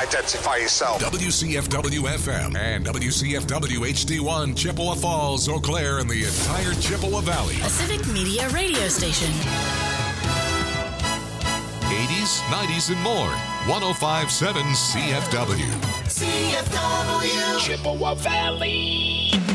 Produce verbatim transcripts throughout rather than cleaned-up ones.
identify yourself. W C F W F M and W C F W H D one, Chippewa Falls, Eau Claire, and the entire Chippewa Valley. A Civic Media radio station. eighties, nineties, and more. one oh five point seven C F W. C F W. Chippewa Valley.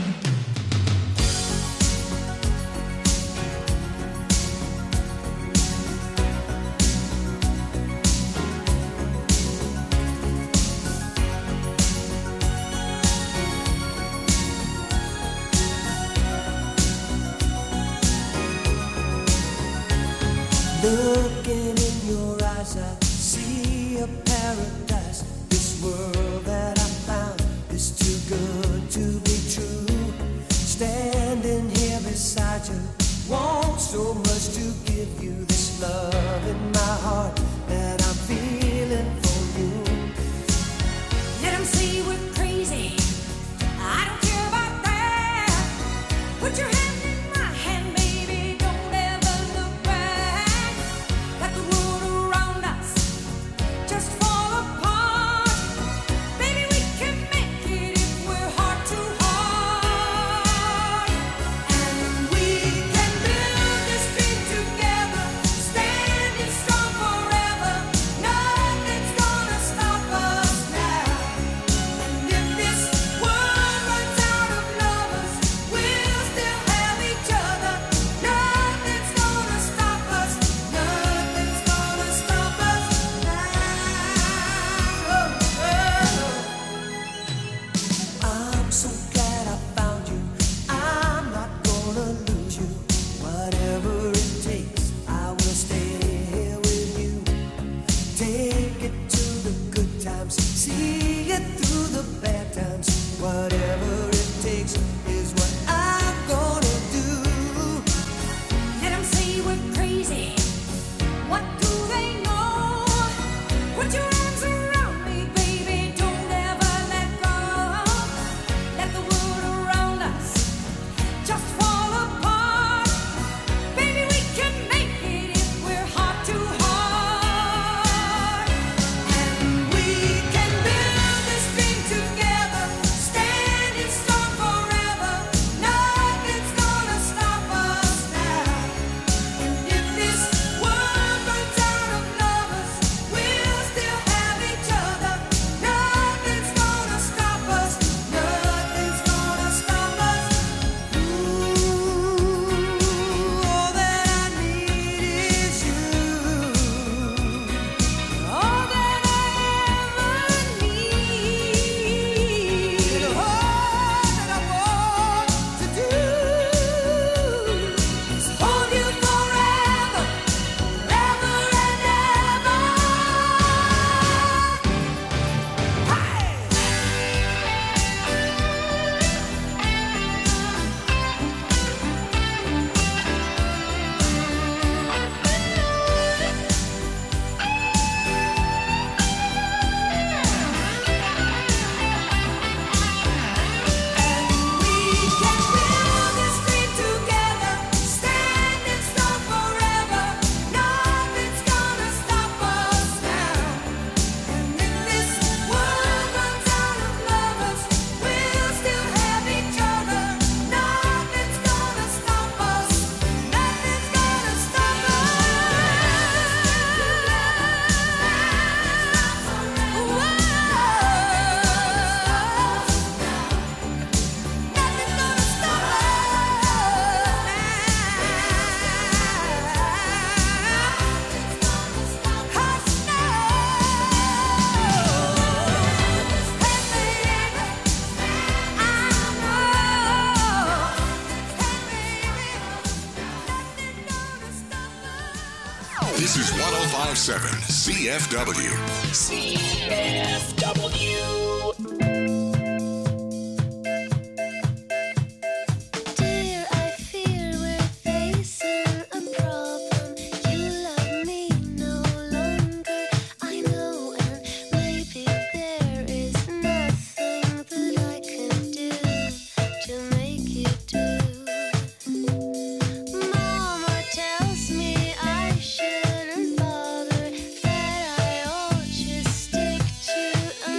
Looking in your eyes, I see a paradise. This world that I found is too good to be true. Standing here beside you, want so much to give you this love in my heart that I'm feeling for you. Let them say we're crazy. I don't care about that. Put your hand in my hand, baby. Don't ever look back. Let the world around us just fall apart. Baby, we can make it if we're heart to heart. And we can build this dream together, standing strong forever. Nothing's gonna stop us now. And if this world runs out of lovers, we'll still have each other. Nothing's gonna stop us. Nothing's gonna stop us now. I'm so glad I found you. I'm not gonna lose you. Whatever it takes, I will stay here with you. Take it to the good times, see it through the bad times. Whatever it takes is what I'm gonna do. Let them say we're crazy. What do they know? Put your arms around me, baby. Don't ever let go. Let the world around us just fall apart. Baby, we can make it if we're heart to heart. And we can build this dream together, standing strong forever. Nothing's gonna stop us now. And if this world runs out of lovers, we'll still have each other. Nothing's gonna stop us. Nothing's gonna stop us. Ooh, all that I need is you. All that I ever need. And all that I want to do is hold you forever, forever and ever. We can build this dream together, standing strong forever. Nothing's gonna stop us now. And if this world runs out of lovers, we'll still have each other. Nothing's gonna stop us. Nothing's gonna stop This is one oh five point seven C F W. C F W. Dear, I fear we're facing a problem. You love me no longer, I know, and maybe there is nothing that I can do to make you do. Mama tells me I shouldn't bother, that I ought just stick to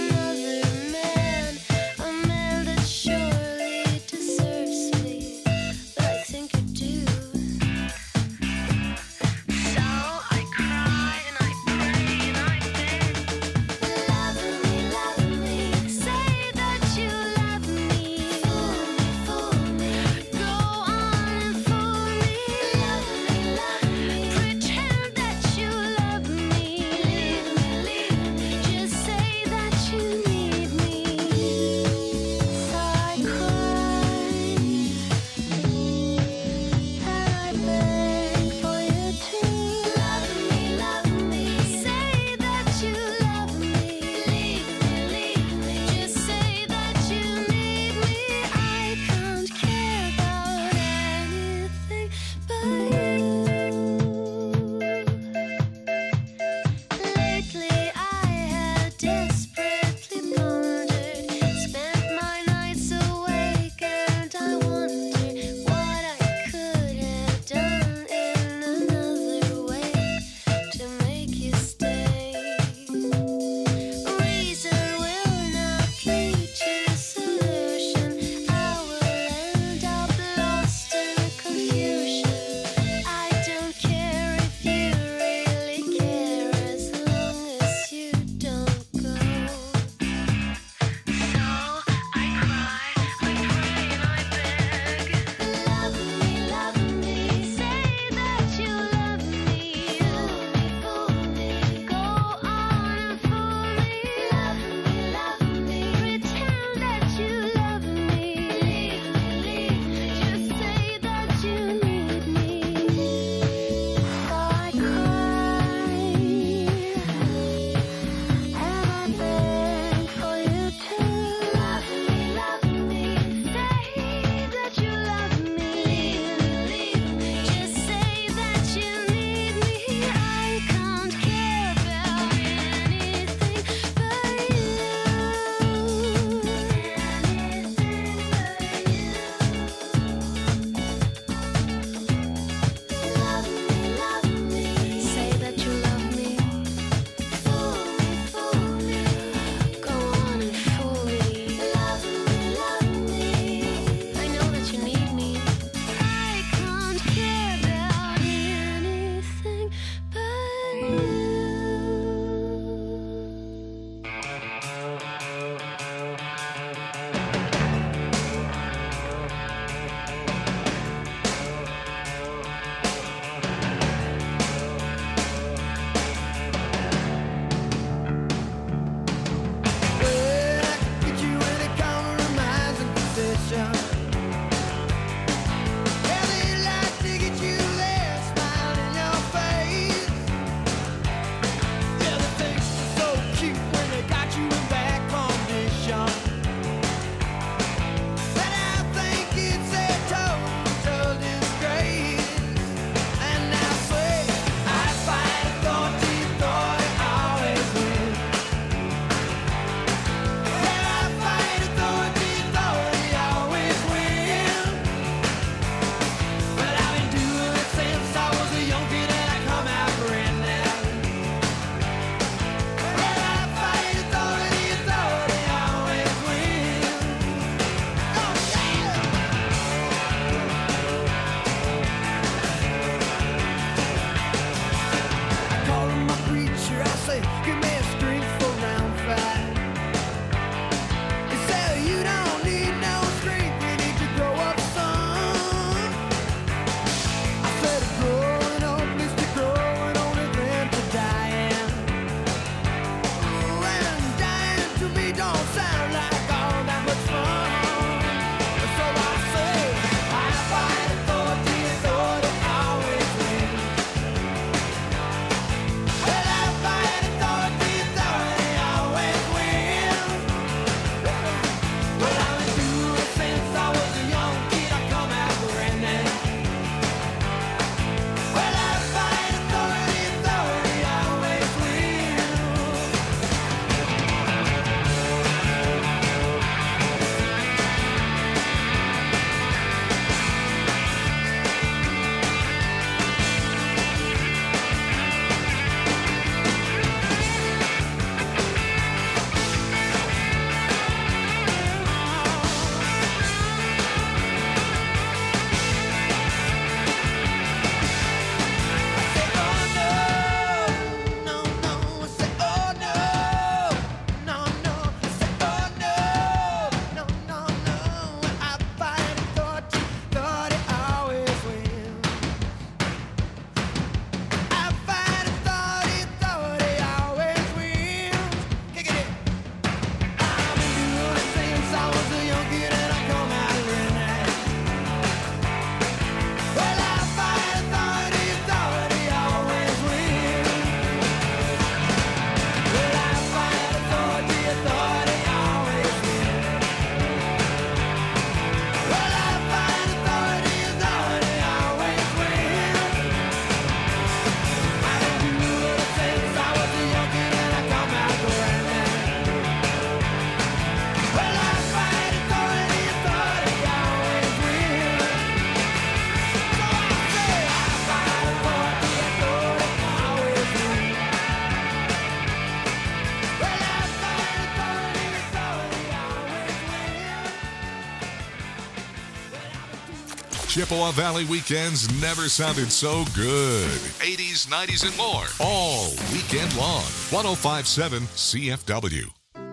Chippewa Valley weekends never sounded so good. eighties, nineties, and more. All weekend long. one oh five point seven C F W.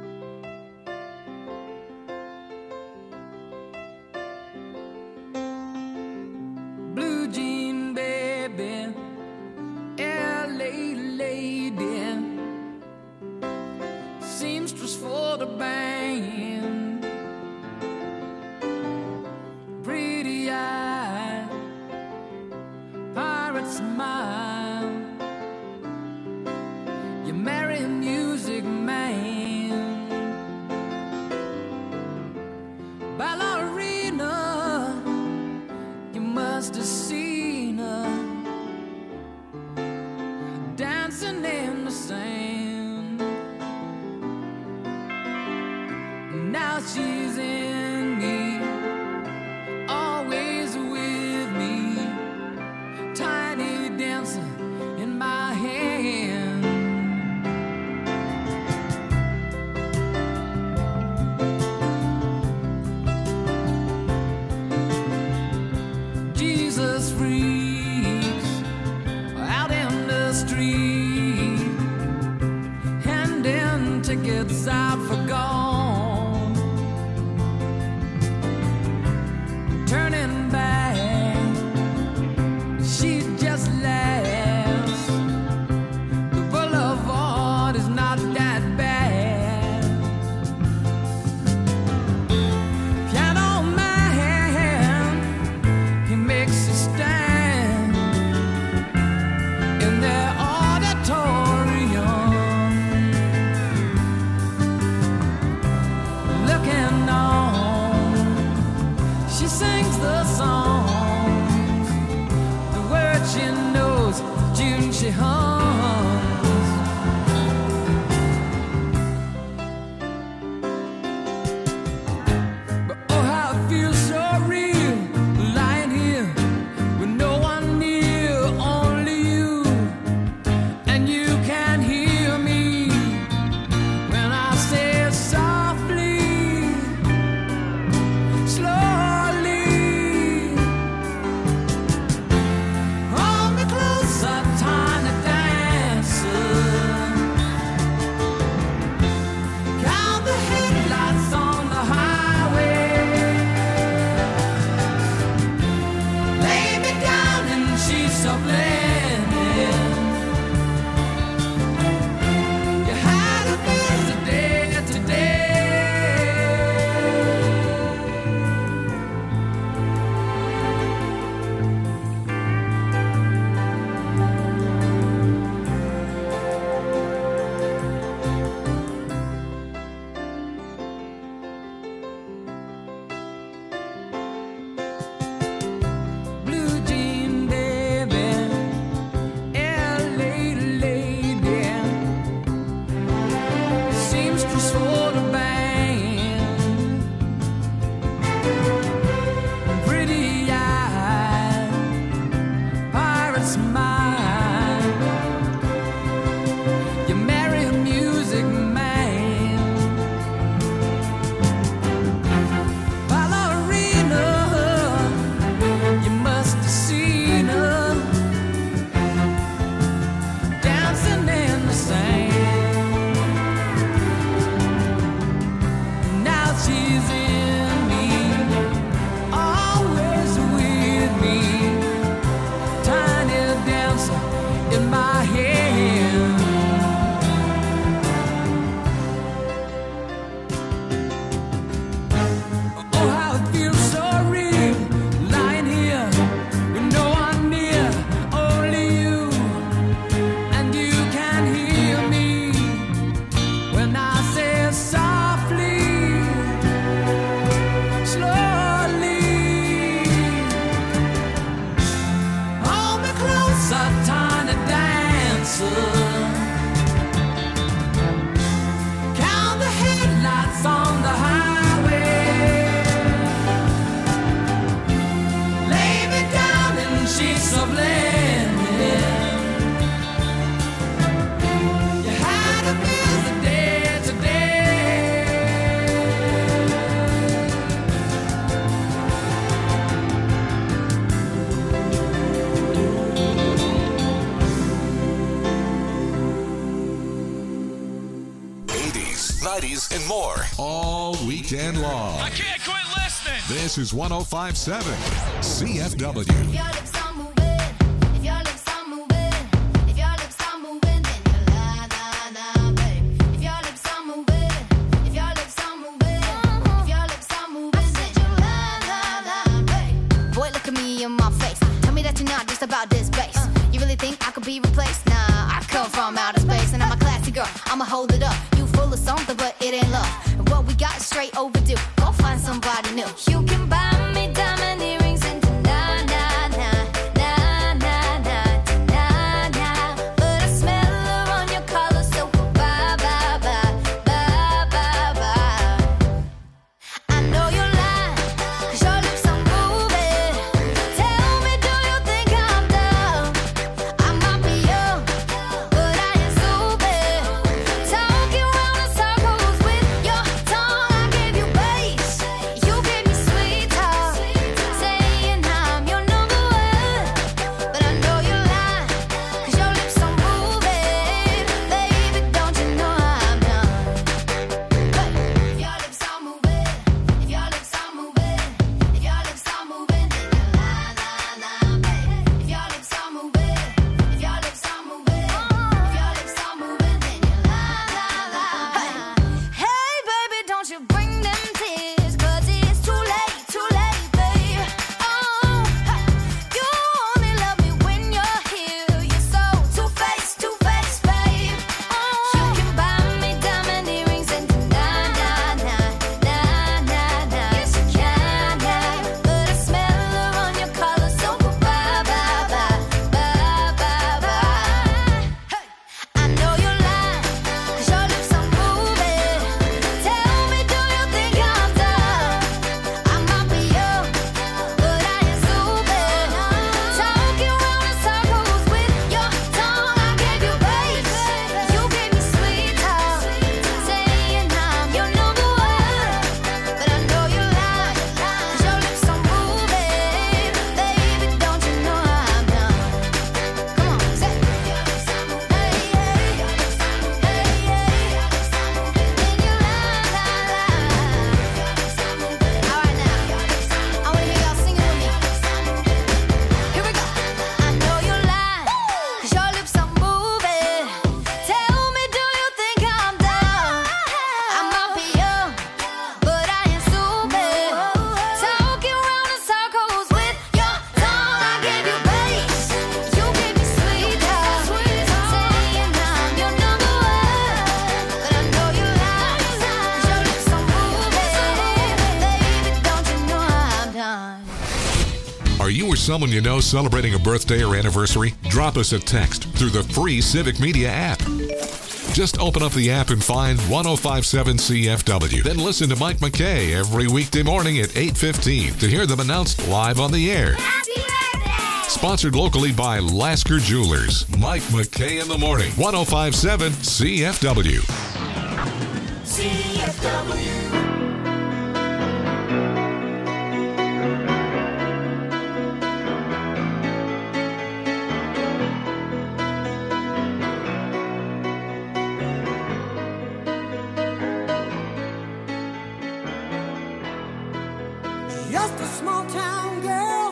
Blue jean baby, L A lady, seamstress for the band, pretty eye, pirate smile, you marry a music man, ballerina, you must have seen her dancing in the sand. Now she's in me, always with me, tiny dancer in my hand. Jesus freaks out in the street, handing tickets out for gone, turning back, she just laughs. The boulevard is not that bad. Piano man, he makes a stand in their auditorium, looking on. She sings the songs, the words she knows, June she hums. But oh, how it feels so real, lying here with no one near, only you, and you can hear me when I say softly, slowly, hold me closer, tiny dancer, count the headlights on the highway, lay me down in sheets of linen. You had a busy day today. Blue jean baby, L A lady, seamstress for the band, pretty eye, pirate smile, you marry a music man, ballerina, you must have seen her dancing in the sand. Now she's in me, always with me, tiny dancer in my hand. Oh, how it feels so real, lying here with no one near, only you, and you can hear me when I say softly, slowly, hold me closer, tiny dancer, count the headlights on the highway, lay me down in sheets of linen. You had a busy day today. nineties, and more. All weekend long. I can't quit listening. This is one oh five point seven C F W. If your lips are moving, if your lips are moving, if your lips are moving, then you la la la, babe. If your lips are moving, if your lips are moving, if your lips are moving, then you la la la, babe. Boy, look at me in my face. Tell me that you're not just about this bass. You really think I could be replaced? Nah, I come from outer space and I'm a classy girl. I'ma hold it up. You full of something, but it ain't love. And what we got is straight overdue. Go find somebody new. You can buy me diamond earrings and na na na na na na na na. But I smell her on your collar, so bye bye bye bye bye bye. I know you're lying, 'cause your lips are moving. Tell me, do you think I'm dumb? I might be young, but I ain't stupid. Talking round in circles with your tongue. I gave you bass, you gave me sweet talk, saying I'm your number one. But I know you're lying, 'cause your lips are moving. Baby, don't you know I'm done? If your lips are moving, if your lips are moving, if your lips are moving, then you la la la, babe. If your lips are moving, if your lips are moving, if your lips are moving, then you la la la. Hey, baby, don't you bring them tears, 'cause it's too late, too late, babe. Oh, you only love me when you're here. You're so two-faced, two-faced, babe. Oh, you can buy me diamond earrings and na na na na na na. Yes, you can, yeah. But I smell her on your collar, so bye bye bye bye bye bye. I know you're lying, 'cause your lips are moving. Tell me, do you think I'm dumb? I might be young, but I ain't stupid. Talking round in circles with your tongue. I gave you bass, you gave me sweet talk, saying I'm your number one. But I know you're lying, 'cause your lips are moving. Baby, don't you know I'm done? Come on, say it. Your lips are moving, hey, hey. Your lips are moving, hey, hey. Your lips are moving, then you la la la. Your lips are moving. All right now, I wanna hear y'all singing with me. Here we go. I know you're lying, 'cause your lips are moving. Tell me, do you think I'm dumb? I might be young, but I ain't stupid. Talking round in circles with your tongue. I gave you bass, you gave me sweet talk, saying I'm your number one. But I know you're lying, 'cause your lips are moving. Baby, don't you know I'm done? Are you or someone you know celebrating a birthday or anniversary? Drop us a text through the free Civic Media app. Just open up the app and find one oh five point seven C F W. Then listen to Mike McKay every weekday morning at eight fifteen to hear them announced live on the air. Happy birthday! Sponsored locally by Lasker Jewelers. Mike McKay in the morning. one oh five point seven C F W. C F W. Just a small town girl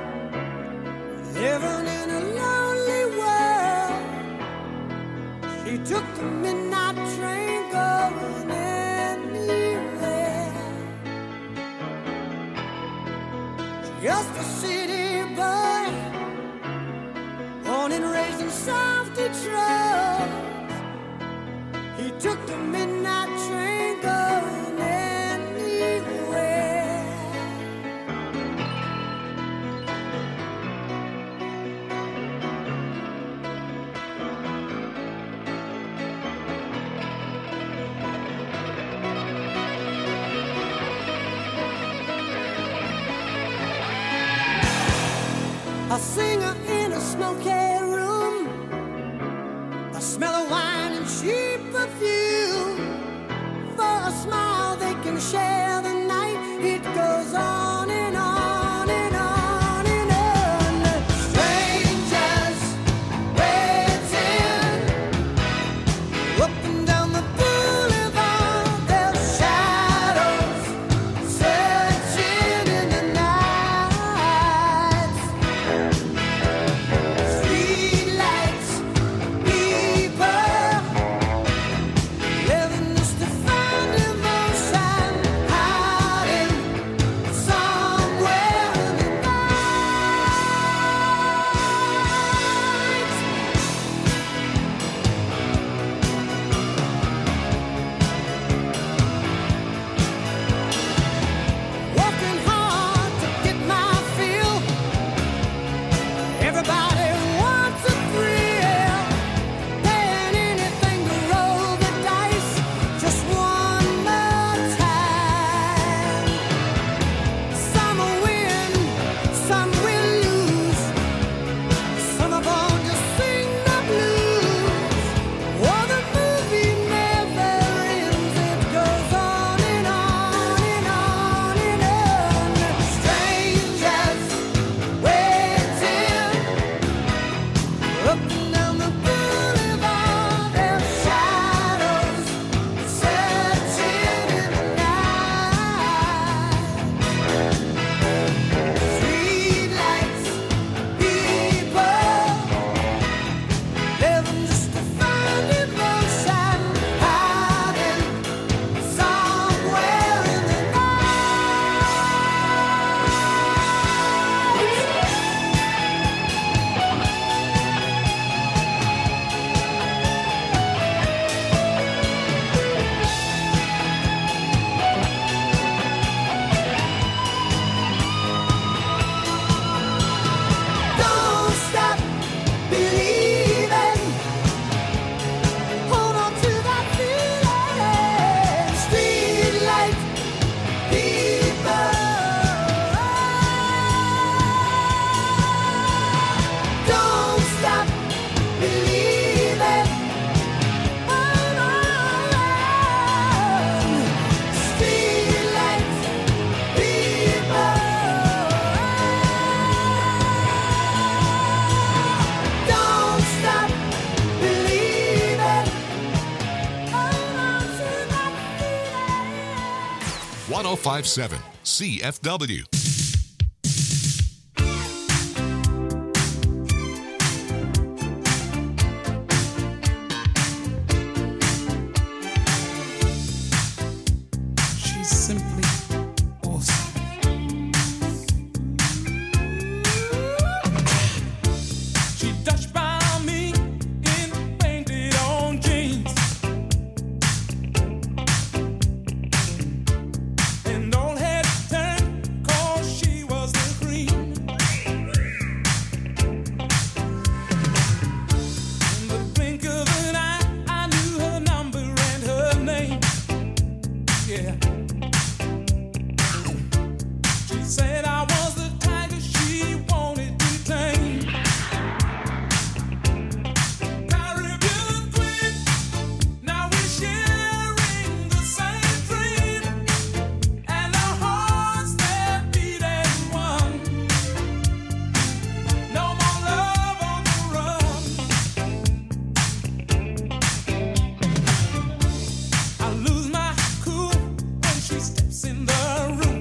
living in a lonely world. She took the midnight train going anywhere. Just a city boy, born and raised in South Detroit. He took the midnight train going anywhere. A singer in a smoky room, the smell of wine and cheap perfume. For a smile they can share the night. It goes on and on and on and on. Strangers waiting up and down the boulevard. five seven C F W. She's simply awesome. She touched by me in painted on jeans, and all head turned 'cause she was the cream. In the blink of an eye, I knew her number and her name. Yeah. She said I was the tiger she wanted to tame. Caribbean queen, now we're sharing the same dream, and our hearts they're beating one. No more love on the run. I lose my cool when she steps in the room.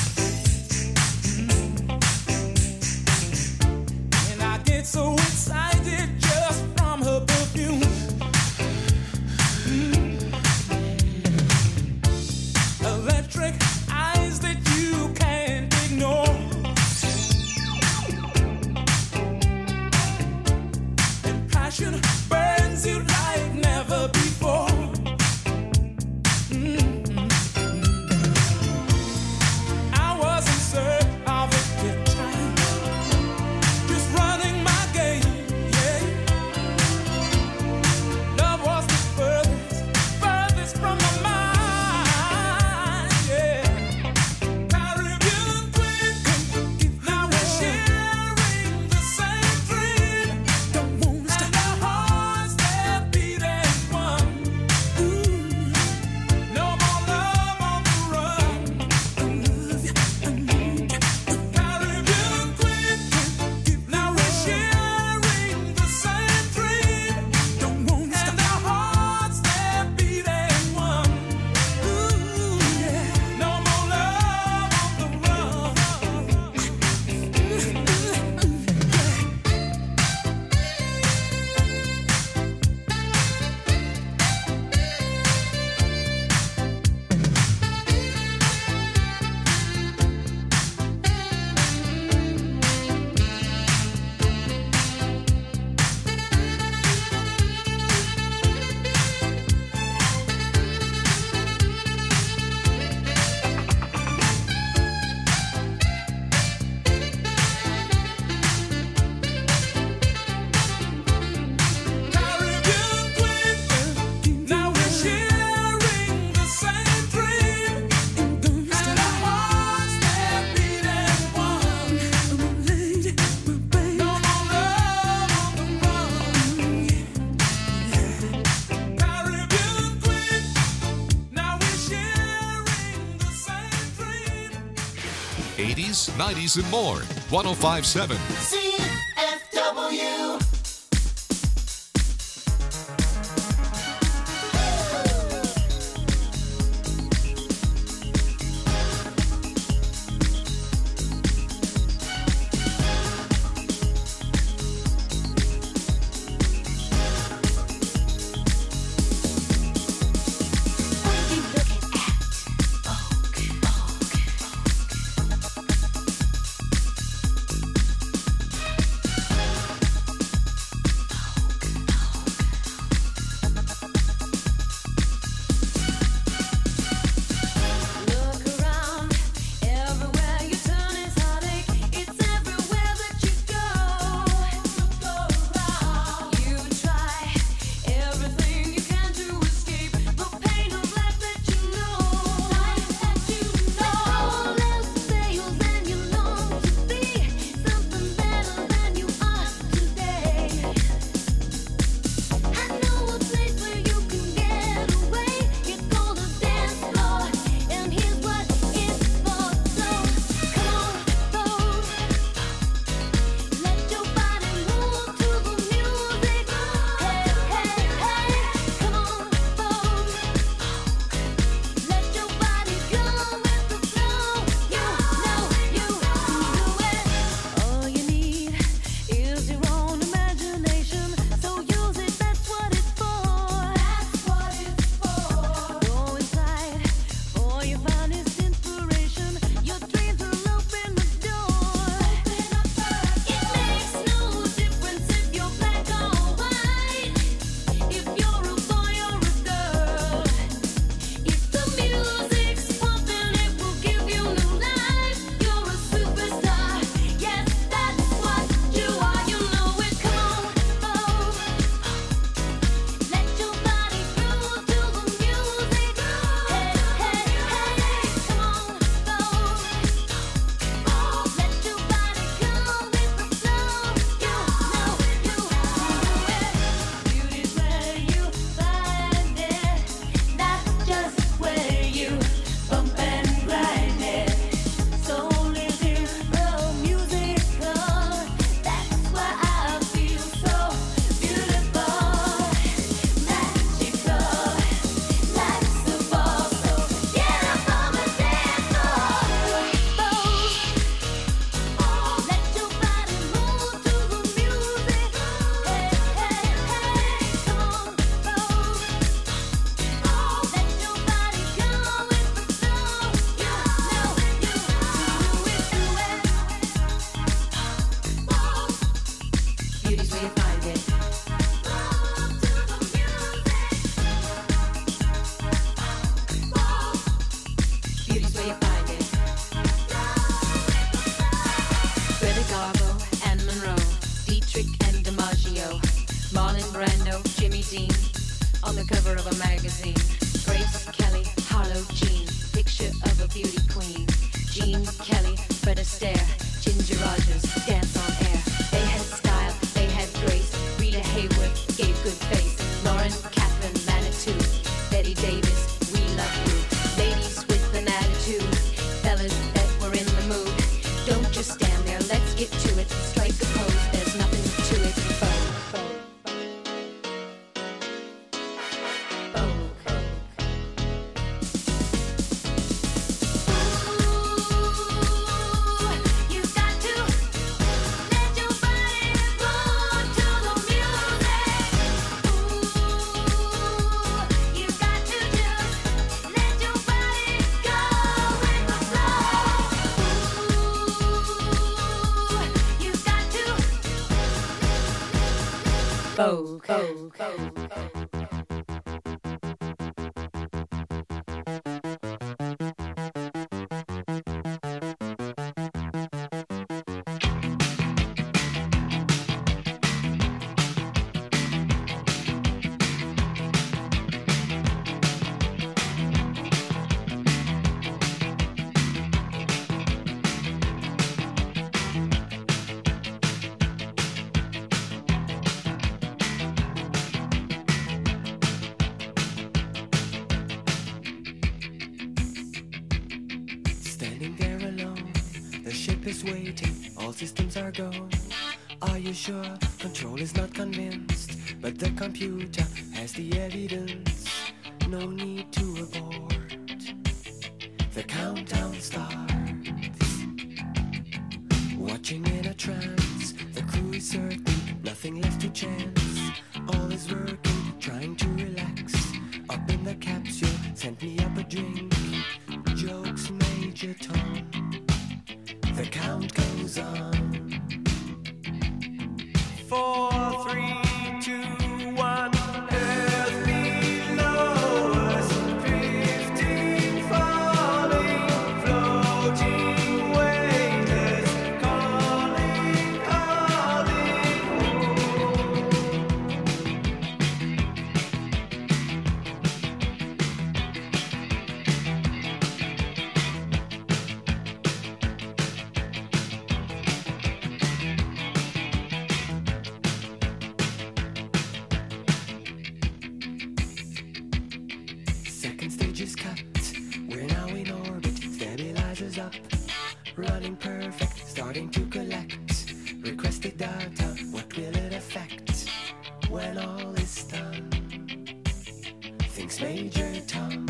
And I get so excited just from her perfume. Mm. Electric eyes that you can't ignore. And passion burns you like never before. Mm. I was in search of a good time, just running my game, yeah. Love was the furthest, furthest from my mind, yeah. Caribbean queen, now we're sharing the same dream. Don't wanna stop. And our hearts they're beating one. Ooh, no more love on the run. I love you, I need you. Caribbean queen, now we're sharing the same dream. Don't wanna stop. And our hearts they're beating one. Ooh, yeah. No more love on the run. Caribbean queen, now we're sharing the same dream. And our hearts they're beating one. No more love on the run. Caribbean queen, now we're sharing the same dream. eighties, nineties, and more. one oh five point seven. C F W. Billie Jean on the cover of a magazine. Grace Kelly, Harlow Jean, picture of a beauty queen. Jean Kelly, Fred Astaire, Ginger Rogers, dance on air. They had style, they had grace. Rita Hayworth gave good face. Lauren Catherine Manitou, Betty Davis, we love you. Ladies with an attitude, fellas that were in the mood. Don't just stand there, let's get to it. Strike a pose, there's nothing to it. Vogue, vogue, You got to let your body move to the music. Ooh, you got to just let your body go with the flow. Ooh, you got to vogue, vogue, vogue. Standing there alone, the ship is waiting, all systems are go. Are you sure? Control is not convinced, but the computer has the evidence. No need to abort. The countdown starts. Watching in a trance, the crew is certain, nothing left to chance. All is working, trying to relax. Up in the capsule, sent me up a drink. Jokes, Major Tom. The count goes on. Four, three, two, one. Earth below us, drifting, falling, floating, weightless, calling, calling home. Second stage is cut. We're now in orbit. Stabilizers up. Running perfect. Starting to collect. Requested data. What will it affect when all is done? Thinks Major Tom.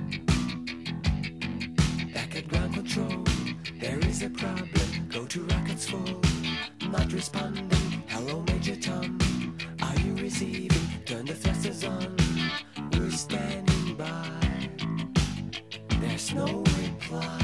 Back at ground control. There is a problem. Go to rockets full. Not responding. Hello, Major Tom. Are you receiving? Turn the thrusters on. We're standing by. There's no reply.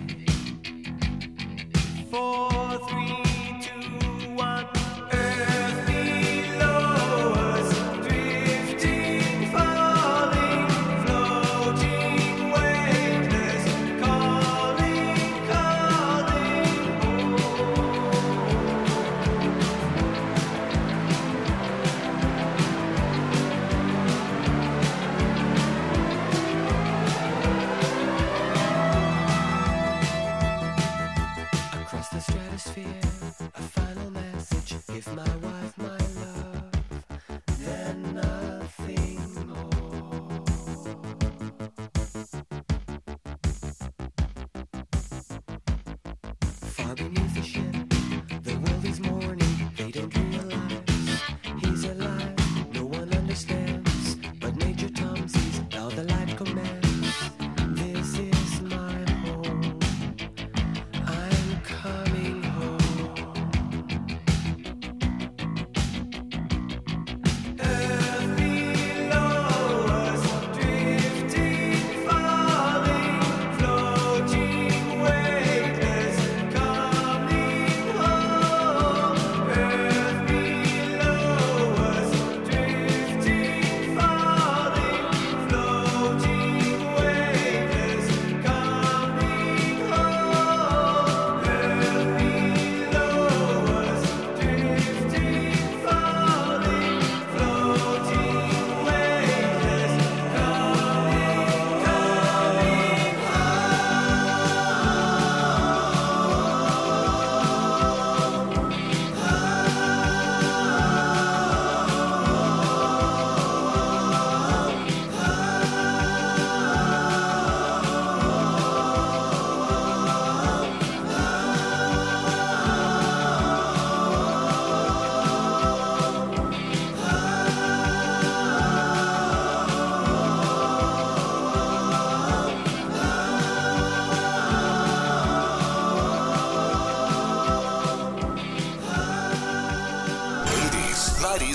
Four, three, two, one. Earth below us, drifting, falling, floating, weightless, calling, calling home. Across the stratosphere, a final message. Give my wife my love, then nothing more. Far beneath the ship, the world is mourning. They don't realize he's alive. No one understands, but Major Tom sees how the light commands. This is my home. I'm coming home.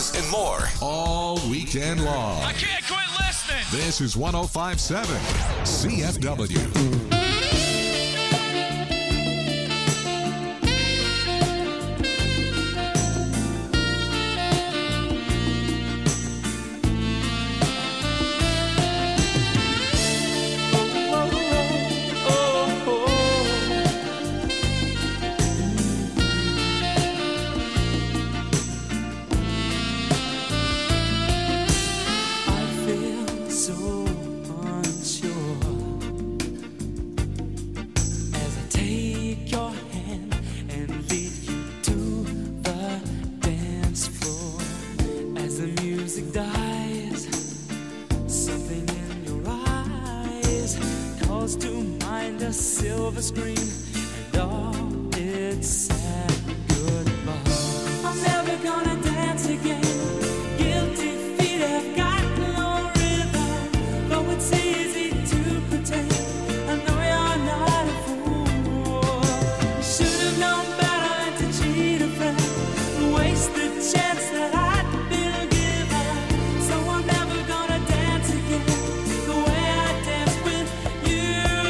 news, and more all weekend long. I can't quit listening. This is one oh five point seven C F W. Silver screen and all its sad goodbye. I'm never gonna dance again. Guilty feet have got no rhythm. Though it's easy to pretend, I know you're not a fool. Should have known better than to cheat a friend, waste the chance that I'd been given. So I'm never gonna dance again the way I danced with you.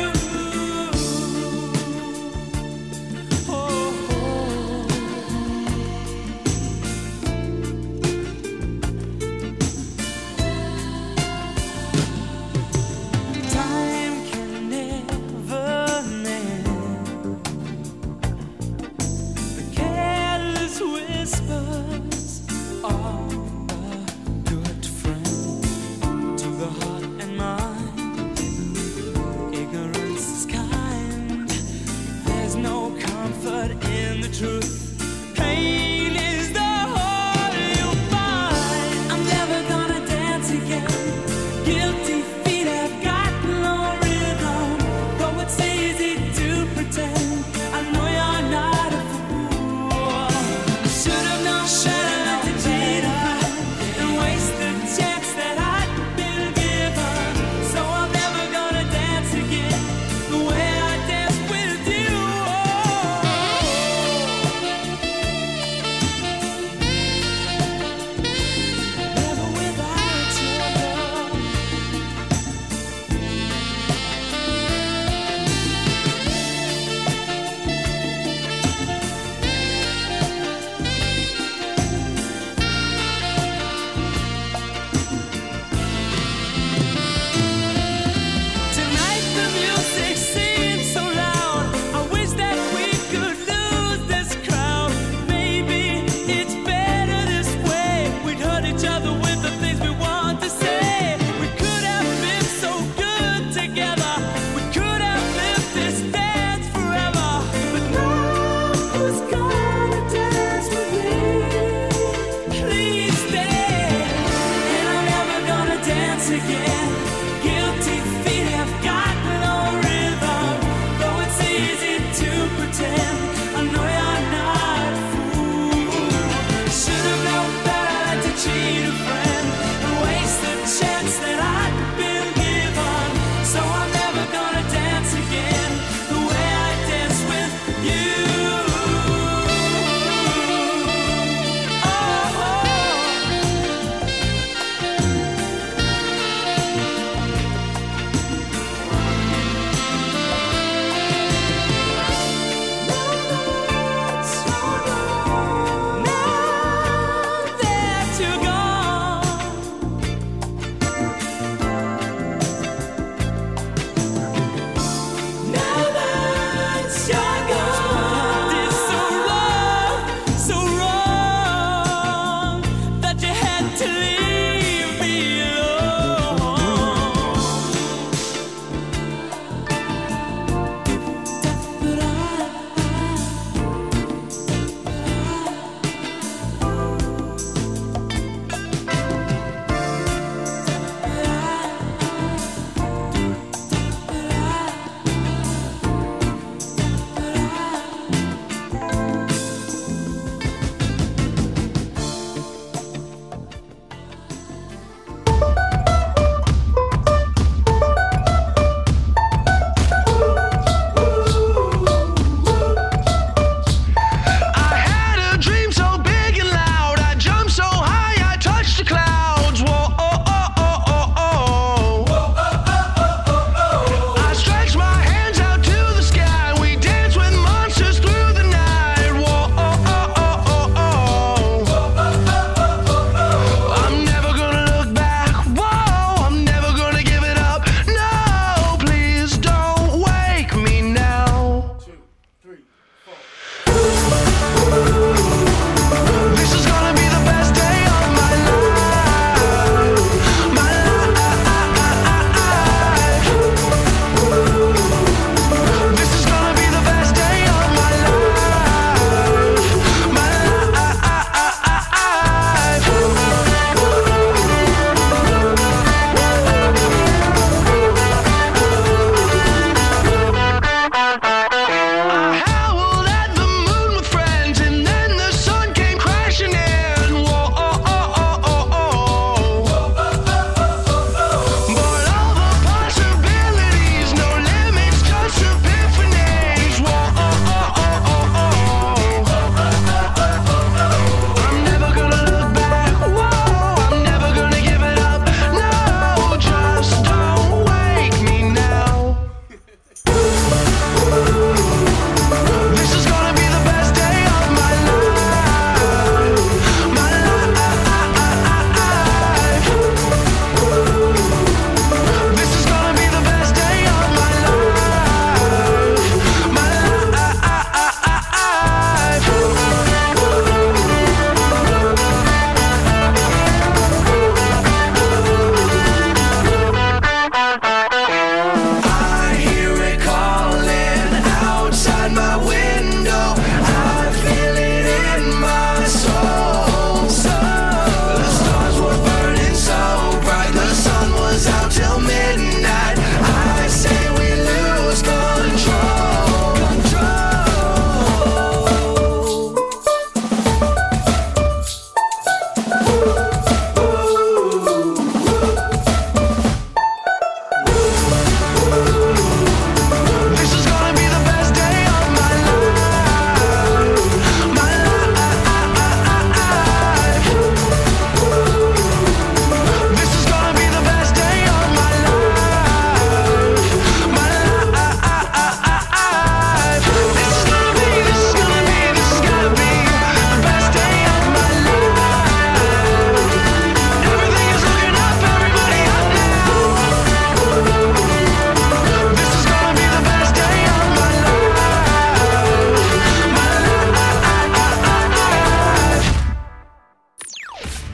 Truth, pain is the whole you'll find. I'm never gonna dance again. Guilty feet have got no rhythm. Though it's easy to pretend, I know you're not a fool. Should have known better to cheat and waste the chance that I'd been given. So I'm never gonna dance again the way I danced with you.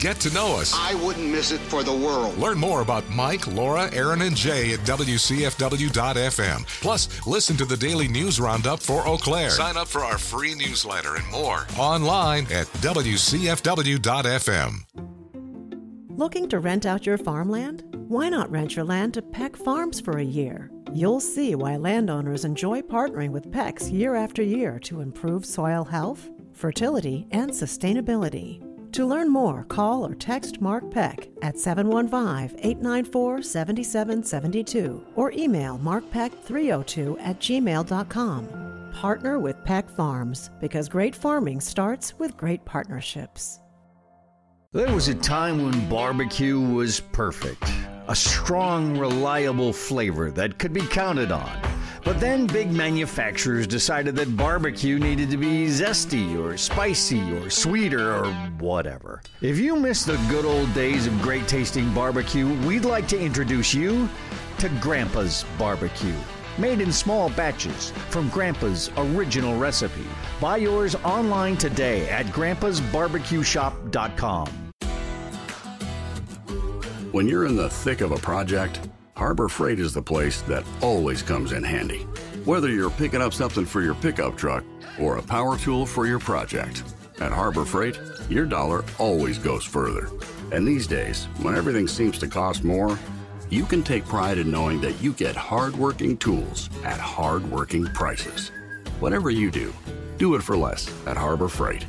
Get to know us. I wouldn't miss it for the world. Learn more about Mike, Laura, Aaron, and Jay at W C F W dot F M. Plus, listen to the daily news roundup for Eau Claire. Sign up for our free newsletter and more online at W C F W dot F M. Looking to rent out your farmland? Why not rent your land to Peck Farms for a year? You'll see why landowners enjoy partnering with Peck's year after year to improve soil health, fertility, and sustainability. To learn more, call or text Mark Peck at seven one five, eight nine four, seven seven seven two or email mark peck three oh two at gmail dot com. Partner with Peck Farms, because great farming starts with great partnerships. There was a time when barbecue was perfect. A strong, reliable flavor that could be counted on. But then big manufacturers decided that barbecue needed to be zesty or spicy or sweeter or whatever. If you miss the good old days of great tasting barbecue, we'd like to introduce you to Grandpa's Barbecue. Made in small batches from Grandpa's original recipe. Buy yours online today at grandpas barbecue shop dot com. When you're in the thick of a project, Harbor Freight is the place that always comes in handy. Whether you're picking up something for your pickup truck or a power tool for your project, at Harbor Freight, your dollar always goes further. And these days, when everything seems to cost more, you can take pride in knowing that you get hard-working tools at hard-working prices. Whatever you do, do it for less at Harbor Freight.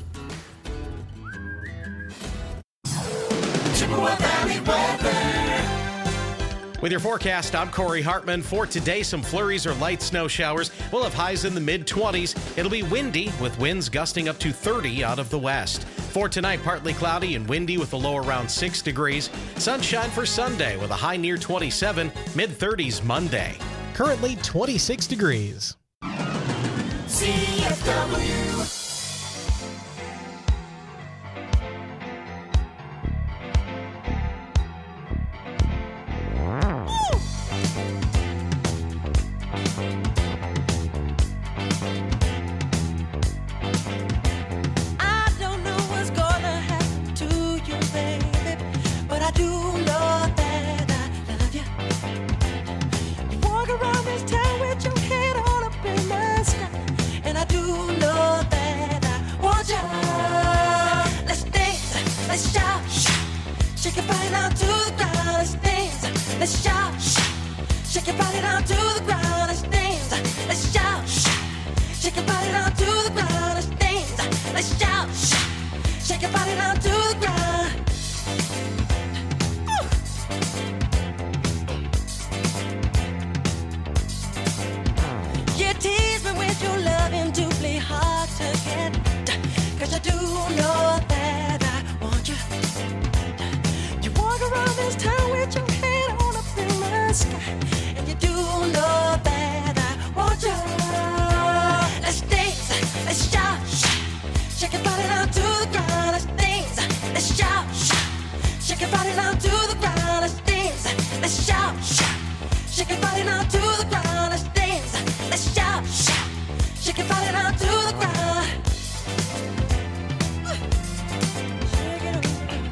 Chippewa Valley weather. With your forecast, I'm Corey Hartman. For today, some flurries or light snow showers. We'll have highs in the mid twenties. It'll be windy with winds gusting up to thirty out of the west. For tonight, partly cloudy and windy with a low around six degrees. Sunshine for Sunday with a high near twenty-seven, mid thirties Monday. Currently twenty-six degrees. C F W. I don't know what's gonna happen to you, baby, but I do know that I love you. You walk around this town with your head on up in the sky, and I do know that I want you. Let's dance, let's shout, shake your body down to the ground. Let's dance, let's shout, shake your body down to the ground. Let's dance, let's shout, shake your body down to the ground. Let's dance, let's shout, shake your body down to the ground. Woo! You tease me with your loving, doubly hard to get, 'cause I do know that I want you. You walk around this town with your head on up in the sky, and you do know that I want you. Let's dance, let's shout, shake your body down to the ground. Let's dance, let's shout, shake your body down to the ground. Let's dance, let's shout, shake your body down to the ground. Let's dance, let's shout, shake your body down to the ground. Shake it up.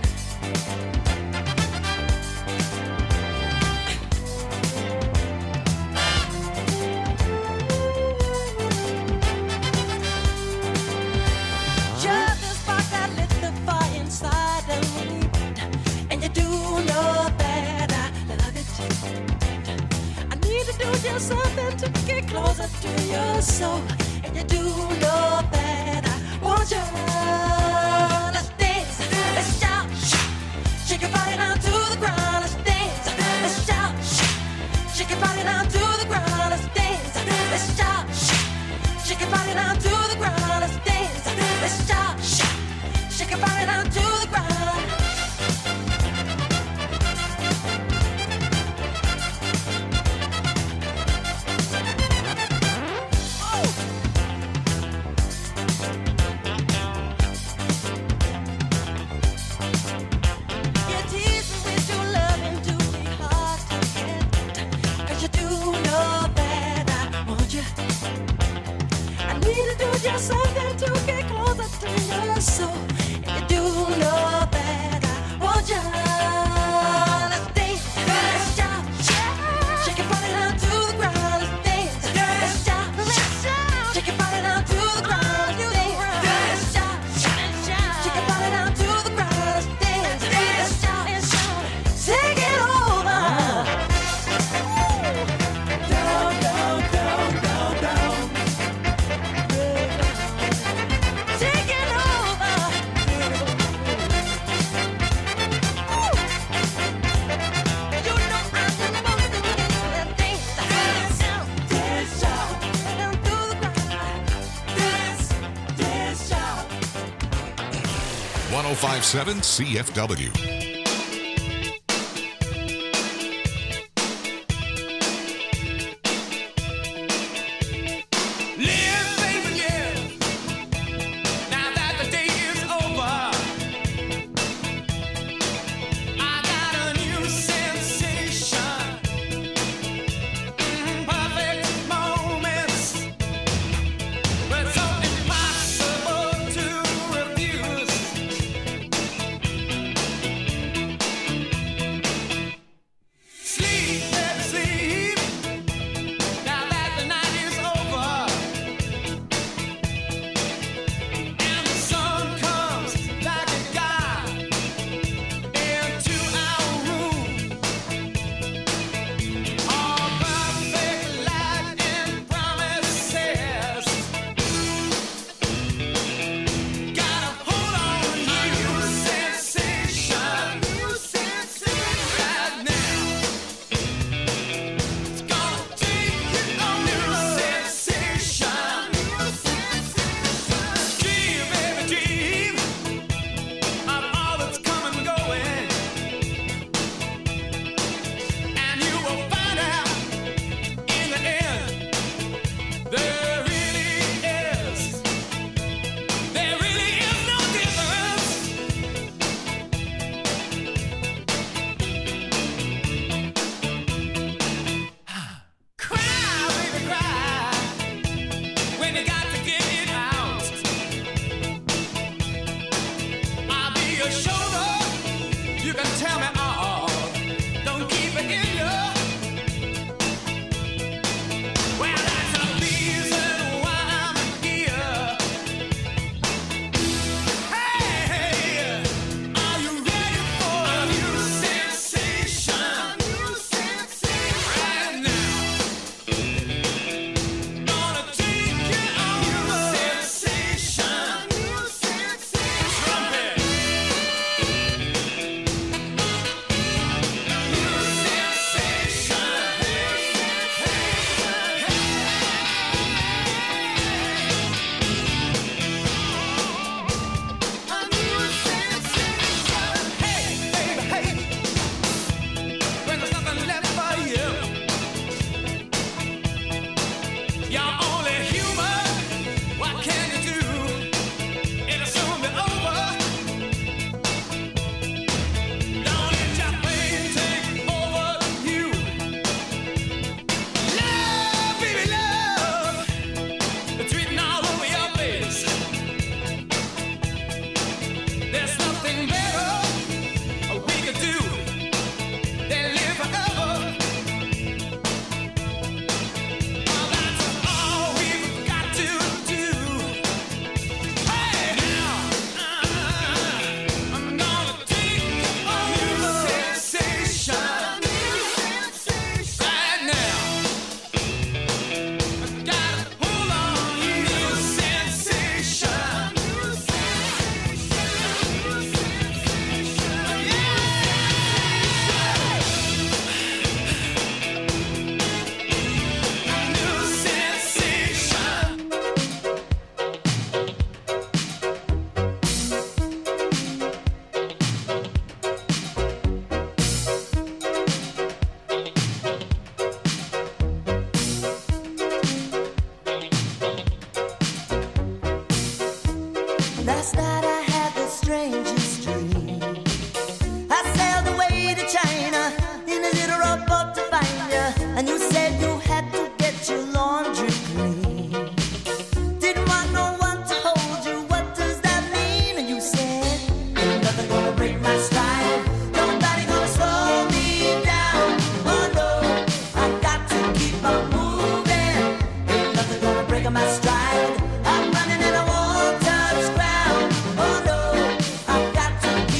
Just the spark that lit the fire inside of me, and you do know that I love it. I need to do just something to get closer to your soul, and you do know that I want you. Let's dance, let's shout, shake your body down to the ground. Let's dance, let's shout, shake your body down to the ground. Let's dance, let's shout, shake your body down to the ground. Let's dance, let's shout, shake your body down to the ground. You tease me with your loving, doubly hard to get, 'cause you do know that I want you. I need to do just something to get closer to your soul, and you do know that I one oh five point seven C F W. Live, baby, yeah. Now that the day is over, I got a new sensation. Mm, perfect moments, but so impossible to refuse. Sleep, baby, sleep. Now that the night is over. And the sun comes like a god into our room. All perfect light and promises. Gotta hold on to new sensation. New sensation right now. It's gonna take you on new sensation. Dream, baby, dream of all that's coming and going, and you will find out in the end there really is, there really is no difference. Cry, baby, cry when you got to get it out. I'll be your shoulder. You can tell me all. Don't keep it in you. Well, that's the reason why I'm here. Hey, are you ready for a new sensation? New sensation right now. Gonna take you on new sensation. New sensation. Trumpet. New sensation. Hey, baby, hey. When there's nothing left for you, you're only human. What can you do? It'll soon be over. Don't let your pain take over you. Love, baby, love. It's written all over your face. There's nothing better we could do than live forever. Well, that's all we've got to do. Hey, now, I'm gonna take you on new sensation. Right now, I gotta hold on to new sensation. New sensation. Last night I had the strangest dream. I sailed away to China in a little rowboat to find you, and you said you had to get your laundry clean. Didn't want no one to hold you. What does that mean? And you said, ain't nothing gonna break my stride. Nobody gonna slow me down. Oh no, I got to keep on moving. Ain't nothing gonna break my stride. I'm running and I won't touch ground. Oh no, I got to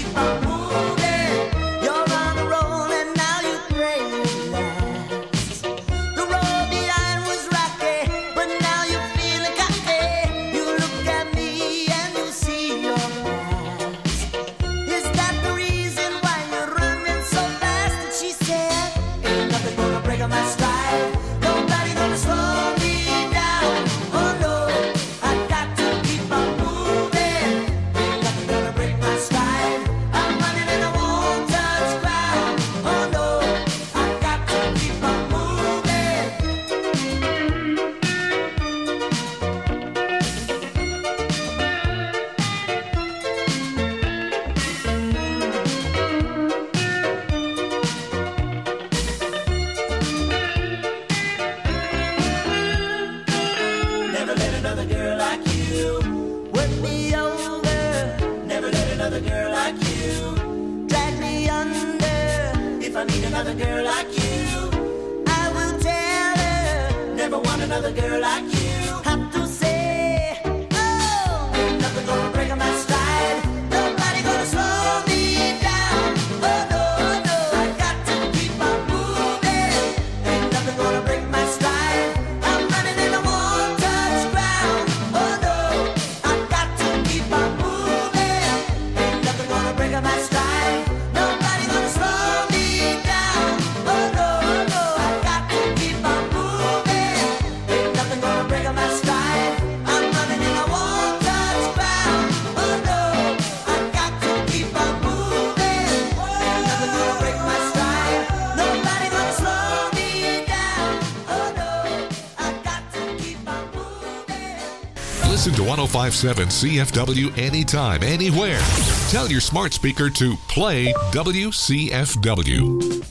another girl like you. I will tell her, never want another girl like you. Have to say, oh, ain't nothing gonna break my stride. Nobody gonna slow me down. Oh no, no, I got to keep on moving. Ain't nothing gonna break my stride. I'm running in a one-touch ground. Oh no, I got to keep on moving. Ain't nothing gonna break my stride. Nobody gonna slow me down. Oh no, no, I got to keep on moving. Ain't nothing gonna break my stride. I'm running in a one-touch ground. Oh no, I got to keep on moving. Ain't nothing gonna break my stride. Nobody gonna slow me down. Oh no, I got to keep on moving. Listen to one oh five point seven C F W anytime, anywhere. Tell your smart speaker to play W C F W.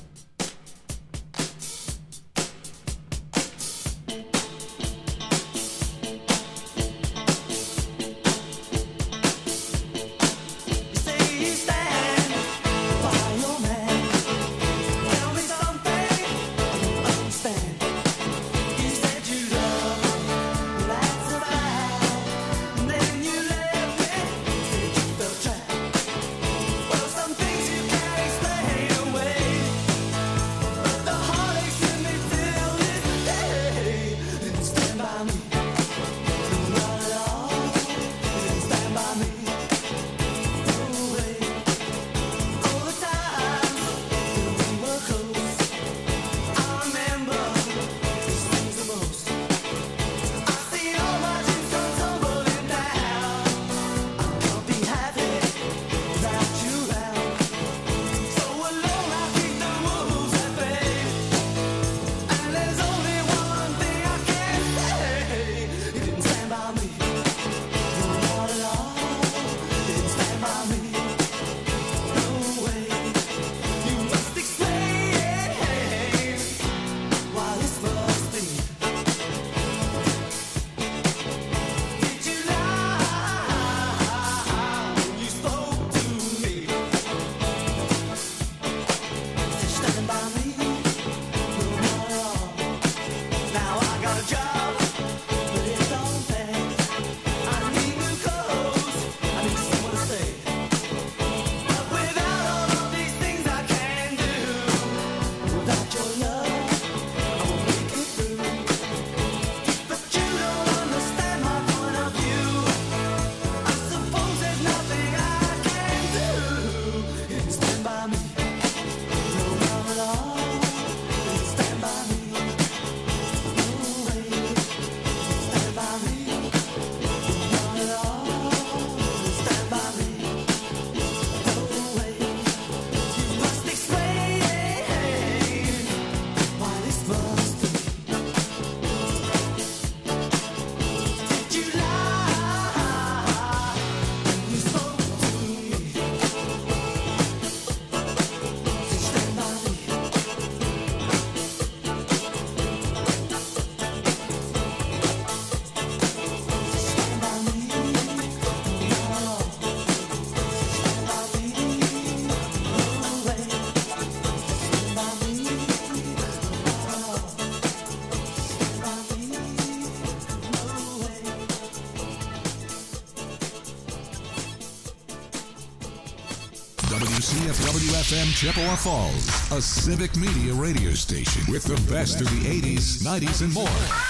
W C F W F M Chippewa Falls, a civic media radio station with the best of the eighties, nineties, and more.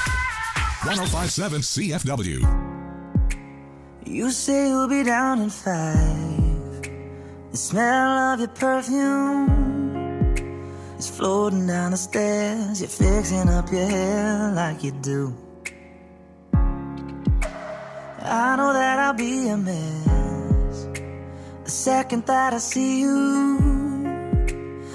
one oh five point seven C F W. You say you'll be down in five. The smell of your perfume is floating down the stairs. You're fixing up your hair like you do. I know that I'll be a mess the second that I see you.